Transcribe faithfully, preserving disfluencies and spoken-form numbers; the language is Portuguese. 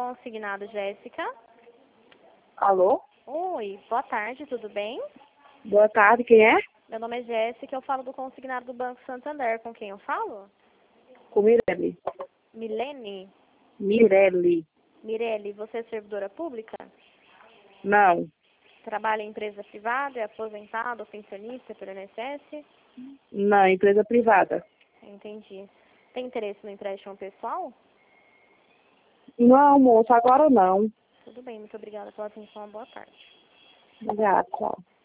consignado, Jéssica. Alô? Oi, boa tarde, tudo bem? Boa tarde, quem é? Meu nome é Jéssica, eu falo do consignado do Banco Santander. Com quem eu falo? Com Mirelle. Milene? Mirelle. Mirelle, você é servidora pública? Não. Trabalha em empresa privada, é aposentado, pensionista pelo I N S S? Não, empresa privada. Entendi. Tem interesse no empréstimo pessoal? Não, moço, agora não. Tudo bem, muito obrigada pela atenção, boa tarde. Obrigada, tchau.